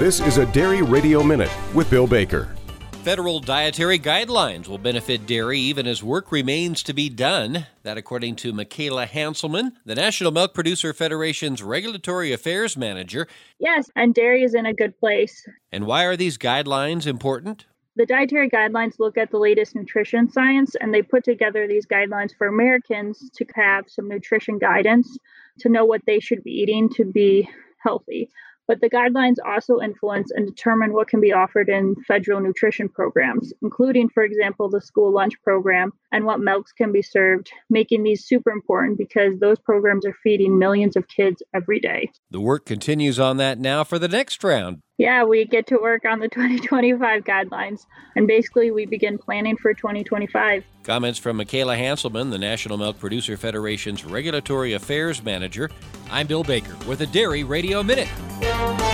This is a Dairy Radio Minute with Bill Baker. Federal dietary guidelines will benefit dairy even as work remains to be done. That according to Michaela Hanselman, the National Milk Producer Federation's Regulatory Affairs Manager. Yes, and dairy is in a good place. And why are these guidelines important? The dietary guidelines look at the latest nutrition science, and they put together these guidelines for Americans to have some nutrition guidance, to know what they should be eating to be healthy. But the guidelines also influence and determine what can be offered in federal nutrition programs, including, for example, the school lunch program and what milks can be served, making these super important because those programs are feeding millions of kids every day. The work continues on that now for the next round. Yeah, we get to work on the 2025 guidelines, and basically we begin planning for 2025. Comments from Michaela Hanselman, the National Milk Producer Federation's Regulatory Affairs Manager. I'm Bill Baker with a Dairy Radio Minute.